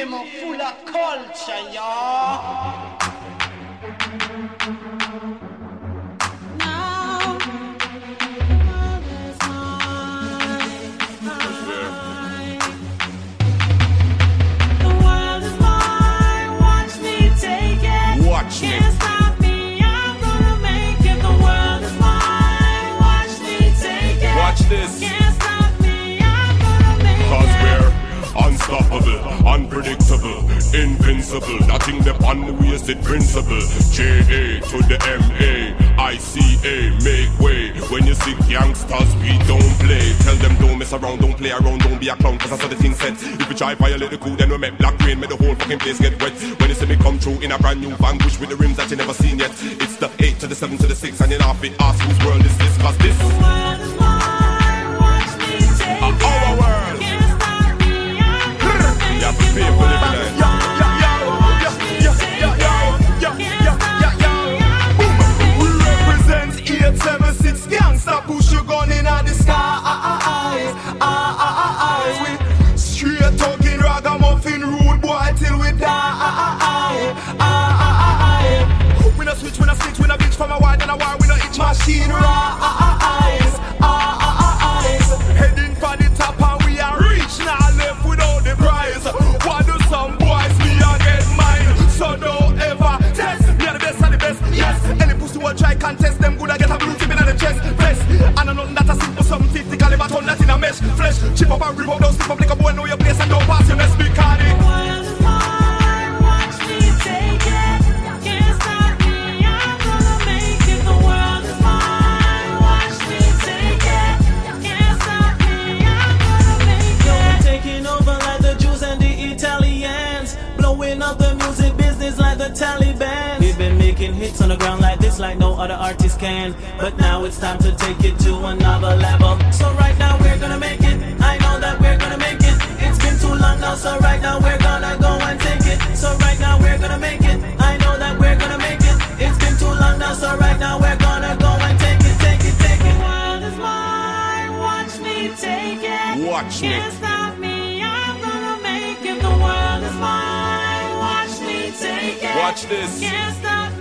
game full of culture, y'all. Watch me. Can't stop me, I'm gonna make it. The world is mine. Watch me take it. Watch this. Can't stop me, I'm gonna make it. Cause we're unstoppable, unpredictable, invincible. Nothing upon the wasted principle. J.A. to the M.A. I.C.A. Make way. When you see gangsters, we don't play. Tell them don't mess around, don't play around, don't be a clown. Cause that's how the thing said. If you try violate the cool, then we make black rain. Make the whole fucking place get wet. When you see me come through in a brand new vanquish with the rims that you never seen yet. It's the 8 to the 7 to the 6 and you're not fit. Ask whose world is this? Cause this The world is mine. Watch me take it. our world. Can't stop me, I'm gonna make it. You have to pay for living life. We represent 876 gangsta, push your gun in the sky. We straight talking ragamuffin rude boy till we die. We no switch, we no switch, we no bitch from a wide and a war, we no itch machine rise. Heading for the top and we are rich, now left without the prize. Why do some boys me a get mine? So don't ever test, me are the best and the best, yes. Any pussy will try contest, them good I get a blue tip in the chest, vest. And I know that a simple something 50 caliber turn that in a mesh, flesh. Chip up and rip up, don't slip up like a boy, know your place and don't pass your mess, because The world is mine. Watch me take it. Can't stop me, I'm gonna make it. The world is mine. Watch me take it. Can't stop me, I'm gonna make it. We're taking over like the Jews and the Italians, blowing up the music business like the Taliban. We've been making hits on the ground like this, like no other artist can. But now it's time to take it to another level. So right now we're gonna make it. I know that we're gonna make it. It's been too long now, so right now we're gonna go and take it. So right now we're gonna make it. I know that we're gonna make it. It's been too long now, so right now we're gonna go and take it, take it, take The it. world is mine. Watch me take it. Watch me. Can't stop me, I'm gonna make it. The world is mine. Watch me take it. Watch this. Can't stop